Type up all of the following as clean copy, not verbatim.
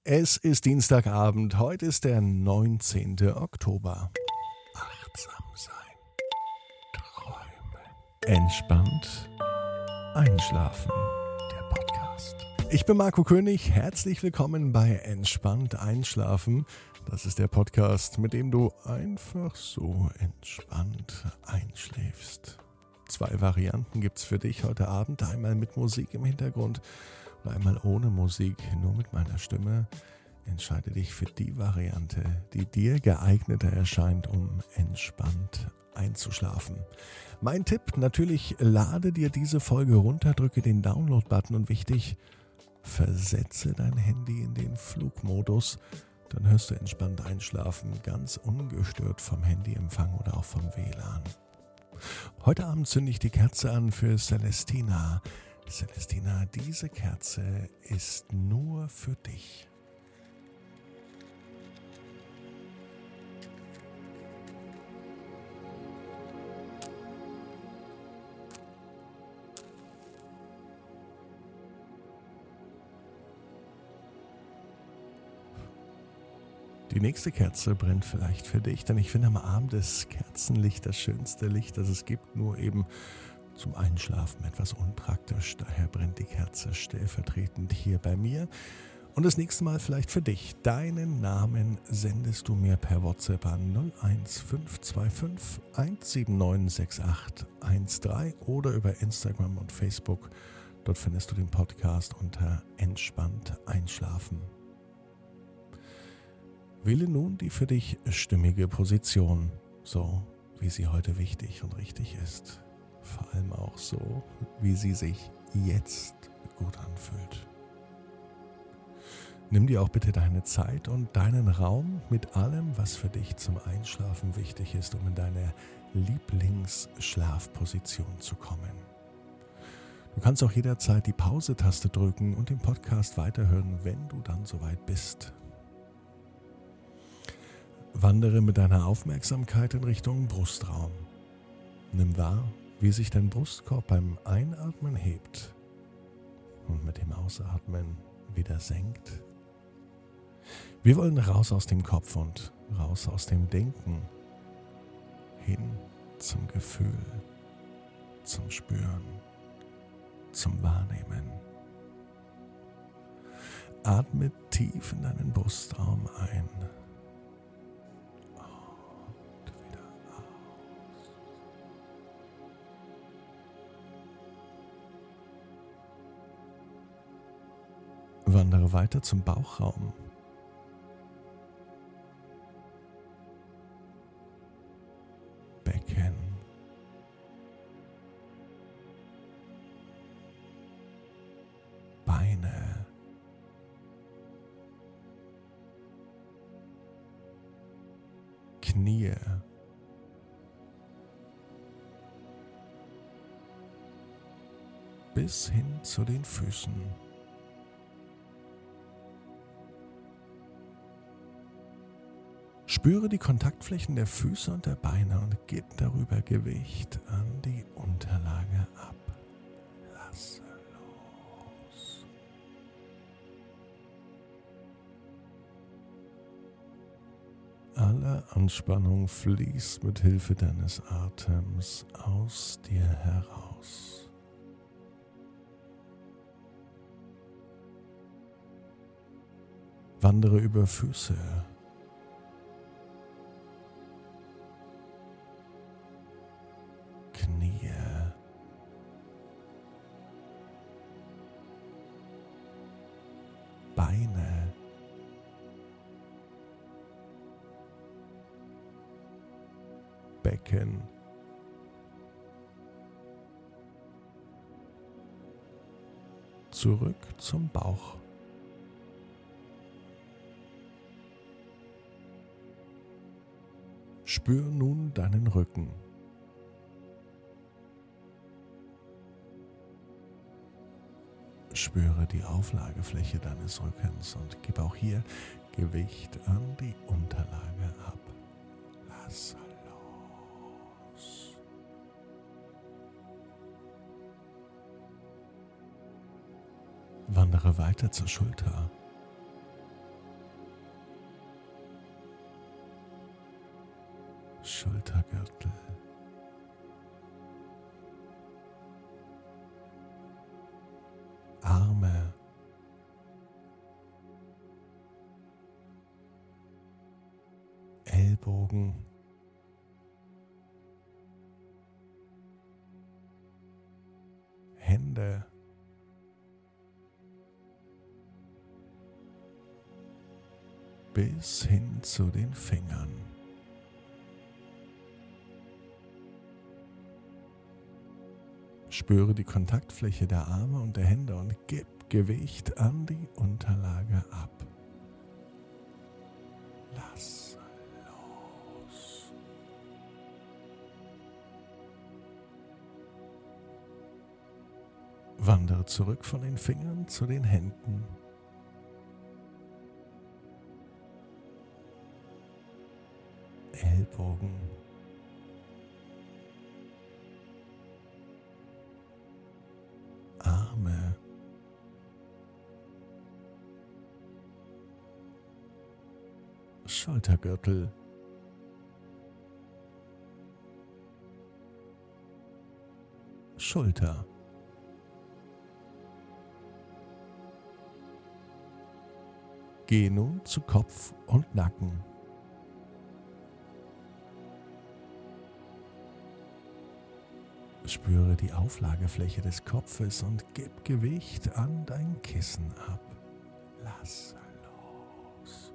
Es ist Dienstagabend, heute ist der 19. Oktober. Achtsam sein, träumen, entspannt einschlafen, der Podcast. Ich bin Marco König, herzlich willkommen bei Entspannt einschlafen. Das ist der Podcast, mit dem du einfach so entspannt einschläfst. 2 Varianten gibt's für dich heute Abend, einmal mit Musik im Hintergrund und einmal ohne Musik, nur mit meiner Stimme. Entscheide dich für die Variante, die dir geeigneter erscheint, um entspannt einzuschlafen. Mein Tipp, natürlich lade dir diese Folge runter, drücke den Download-Button und wichtig, versetze dein Handy in den Flugmodus. Dann hörst du entspannt einschlafen, ganz ungestört vom Handyempfang oder auch vom WLAN. Heute Abend zünde ich die Kerze an für Celestina. Celestina, diese Kerze ist nur für dich. Die nächste Kerze brennt vielleicht für dich, denn ich finde, am Abend ist Kerzenlicht das schönste Licht, das es gibt, nur eben zum Einschlafen etwas unpraktisch. Daher brennt die Kerze stellvertretend hier bei mir. Und das nächste Mal vielleicht für dich. Deinen Namen sendest du mir per WhatsApp an 01525 179 6813 oder über Instagram und Facebook. Dort findest du den Podcast unter Entspannt einschlafen. Wähle nun die für dich stimmige Position, so wie sie heute wichtig und richtig ist. Vor allem auch so, wie sie sich jetzt gut anfühlt. Nimm dir auch bitte deine Zeit und deinen Raum mit allem, was für dich zum Einschlafen wichtig ist, um in deine Lieblingsschlafposition zu kommen. Du kannst auch jederzeit die Pause-Taste drücken und den Podcast weiterhören, wenn du dann soweit bist. Wandere mit deiner Aufmerksamkeit in Richtung Brustraum. Nimm wahr, wie sich dein Brustkorb beim Einatmen hebt und mit dem Ausatmen wieder senkt. Wir wollen raus aus dem Kopf und raus aus dem Denken, hin zum Gefühl, zum Spüren, zum Wahrnehmen. Atme tief in deinen Brustraum ein. Wandere weiter zum Bauchraum. Becken. Beine. Knie. Bis hin zu den Füßen. Spüre die Kontaktflächen der Füße und der Beine und gib darüber Gewicht an die Unterlage ab. Lasse los. Alle Anspannung fließt mit Hilfe deines Atems aus dir heraus. Wandere über Füße. Knie, Beine, Becken, zurück zum Bauch. Spür nun deinen Rücken. Spüre die Auflagefläche deines Rückens und gib auch hier Gewicht an die Unterlage ab. Lass los. Wandere weiter zur Schulter. Schultergürtel, Arme, Ellbogen, Hände, bis hin zu den Fingern. Spüre die Kontaktfläche der Arme und der Hände und gib Gewicht an die Unterlage ab. Lass los. Wandere zurück von den Fingern zu den Händen. Ellbogen. Arme. Schultergürtel. Schulter. Gehe nun zu Kopf und Nacken. Spüre die Auflagefläche des Kopfes und gib Gewicht an dein Kissen ab. Lass los.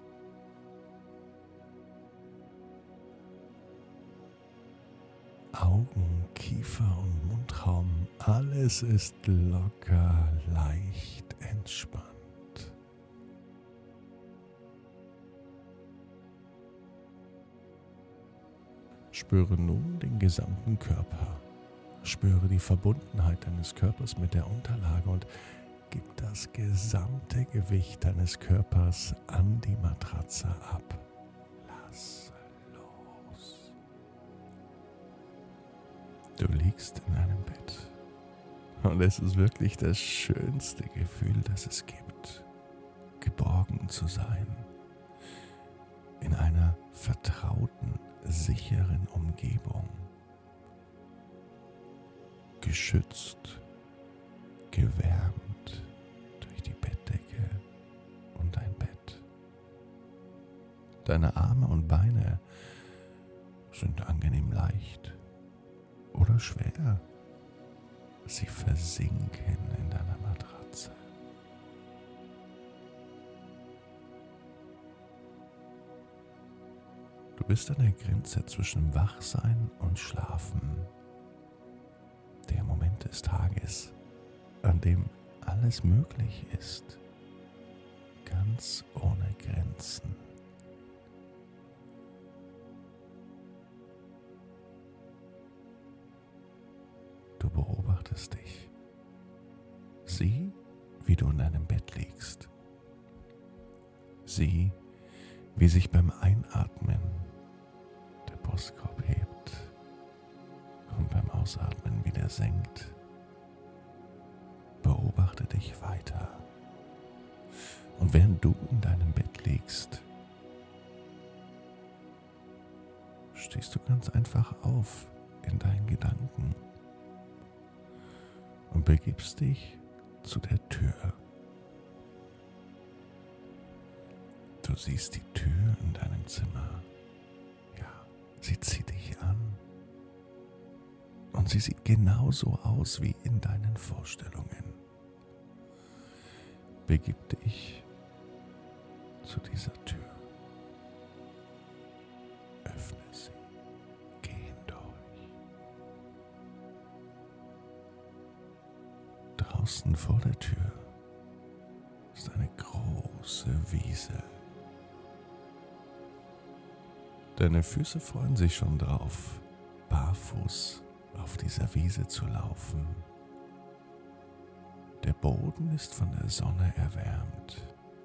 Augen, Kiefer und Mundraum, alles ist locker, leicht, entspannt. Spüre nun den gesamten Körper. Spüre die Verbundenheit deines Körpers mit der Unterlage und gib das gesamte Gewicht deines Körpers an die Matratze ab. Lass los. Du liegst in einem Bett und es ist wirklich das schönste Gefühl, das es gibt, geborgen zu sein, in einer vertrauten, sicheren Umgebung. Geschützt, gewärmt durch die Bettdecke und dein Bett. Deine Arme und Beine sind angenehm leicht oder schwer. Sie versinken in deiner Matratze. Du bist an der Grenze zwischen Wachsein und Schlafen. Der Moment des Tages, an dem alles möglich ist, ganz ohne Grenzen. Du beobachtest dich. Sieh, wie du in deinem Bett liegst. Sieh, wie sich beim Einatmen der Brustkorb hebt und beim Ausatmen wieder senkt. Beobachte dich weiter. Und während du in deinem Bett liegst, stehst du ganz einfach auf in deinen Gedanken und begibst dich zu der Tür. Du siehst die Tür in deinem Zimmer. Ja, sie zieht dich an. Und sie sieht genauso aus wie in deinen Vorstellungen. Begib dich zu dieser Tür. Öffne sie. Geh hindurch. Draußen vor der Tür ist eine große Wiese. Deine Füße freuen sich schon drauf, barfuß auf dieser Wiese zu laufen. Der Boden ist von der Sonne erwärmt.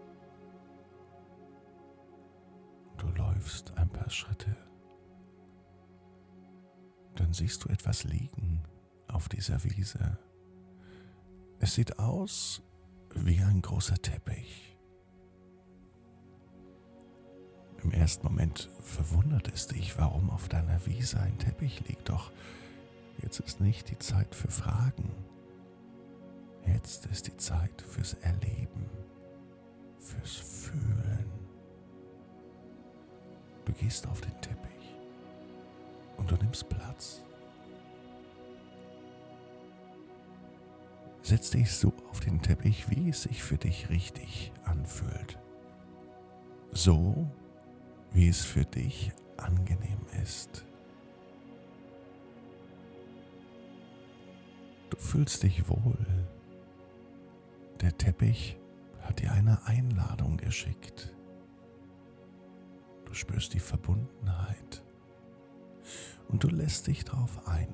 Du läufst ein paar Schritte. Dann siehst du etwas liegen auf dieser Wiese. Es sieht aus wie ein großer Teppich. Im ersten Moment verwundert es dich, warum auf deiner Wiese ein Teppich liegt, doch jetzt ist nicht die Zeit für Fragen. Jetzt ist die Zeit fürs Erleben, fürs Fühlen. Du gehst auf den Teppich und du nimmst Platz. Setz dich so auf den Teppich, wie es sich für dich richtig anfühlt. So, wie es für dich angenehm ist. Du fühlst dich wohl. Der Teppich hat dir eine Einladung geschickt. Du spürst die Verbundenheit und du lässt dich drauf ein.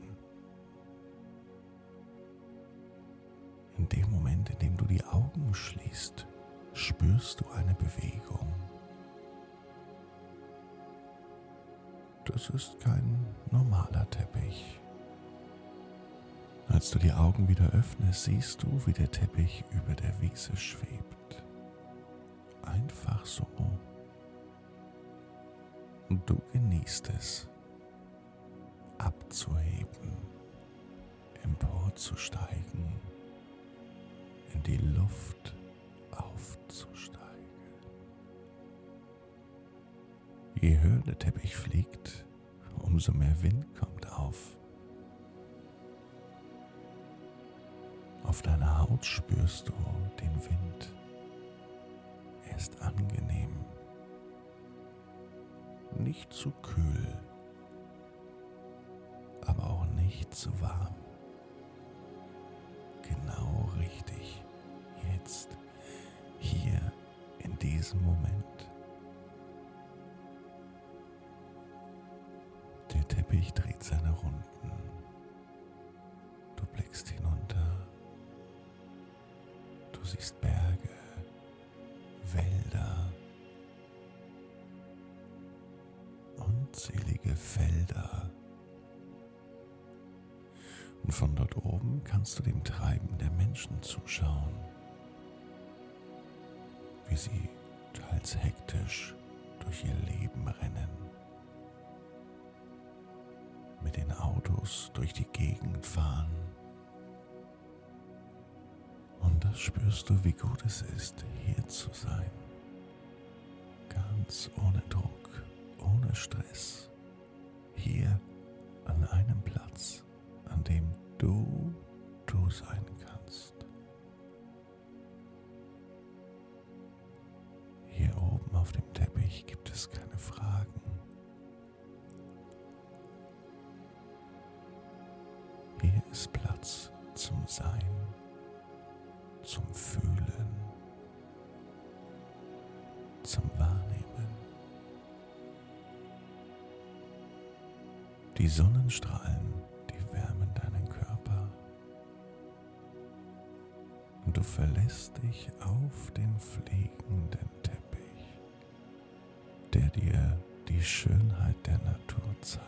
In dem Moment, in dem du die Augen schließt, spürst du eine Bewegung. Das ist kein normaler Teppich. Als du die Augen wieder öffnest, siehst du, wie der Teppich über der Wiese schwebt. Einfach so. Und du genießt es, abzuheben, emporzusteigen, in die Luft aufzusteigen. Je höher der Teppich fliegt, umso mehr Wind kommt auf. Auf deiner Haut spürst du den Wind. Er ist angenehm. Nicht zu kühl, aber auch nicht zu warm. Genau richtig. Jetzt, hier, in diesem Moment. Der Teppich dreht seine Runden. Du blickst hinunter. Du siehst Berge, Wälder, unzählige Felder. Und von dort oben kannst du dem Treiben der Menschen zuschauen, wie sie teils hektisch durch ihr Leben rennen, mit den Autos durch die Gegend fahren. Und das spürst du, wie gut es ist, hier zu sein. Ganz ohne Druck, ohne Stress. Hier an einem Platz, an dem du sein kannst. Hier oben auf dem Teppich gibt es keine Fragen. Hier ist Platz zum Sein, zum Fühlen, zum Wahrnehmen. Die Sonnenstrahlen, die wärmen deinen Körper und du verlässt dich auf den fliegenden Teppich, der dir die Schönheit der Natur zeigt.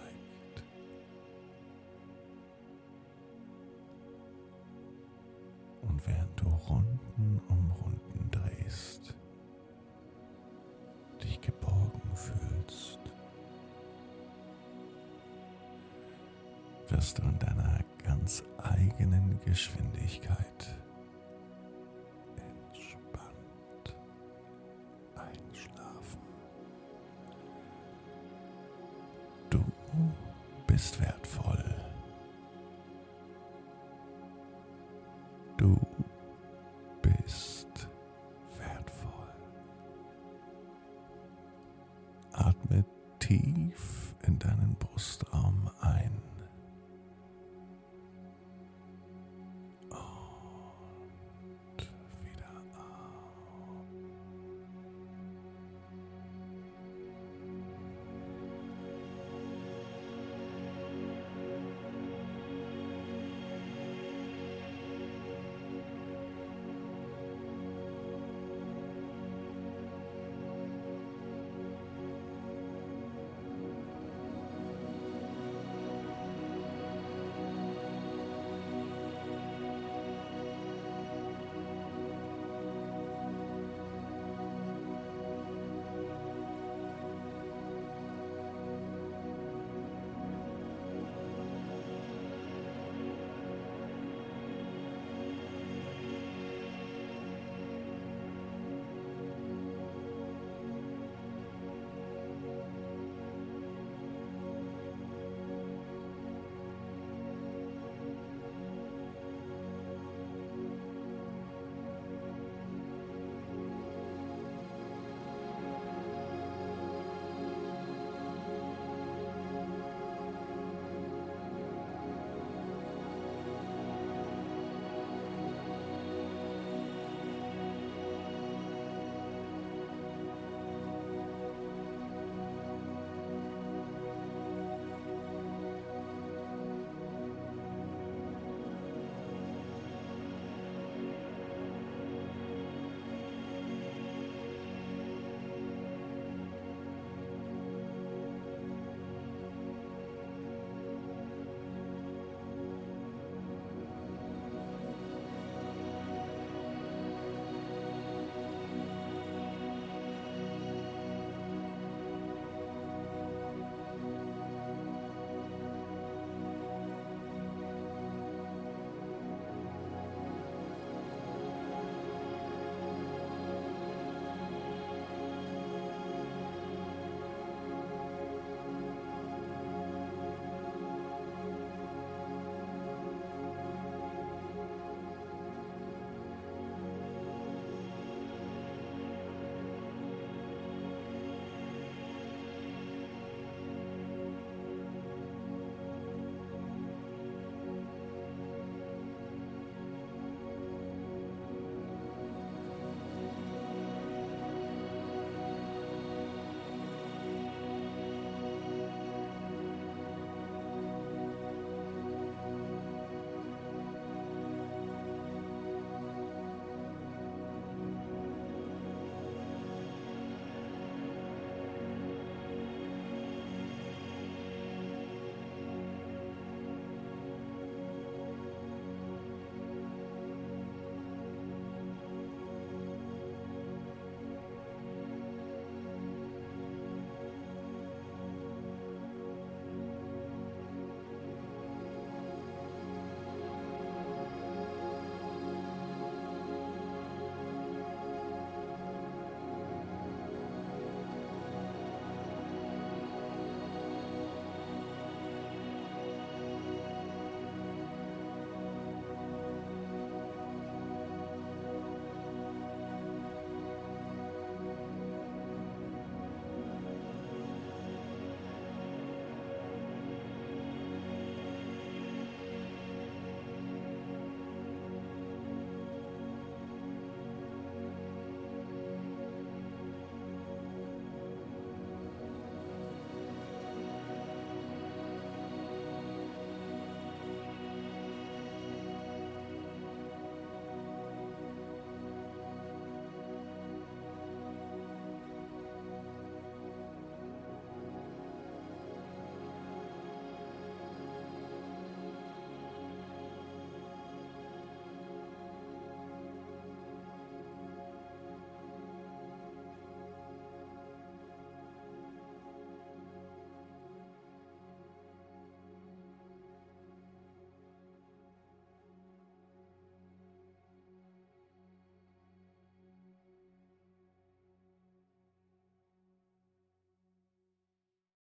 Und während du Runden um Runden drehst, dich geborgen fühlst, wirst du in deiner ganz eigenen Geschwindigkeit entspannt einschlafen. Du bist wertvoll. Du bist wertvoll. Atme tief in deinen Brustraum ein.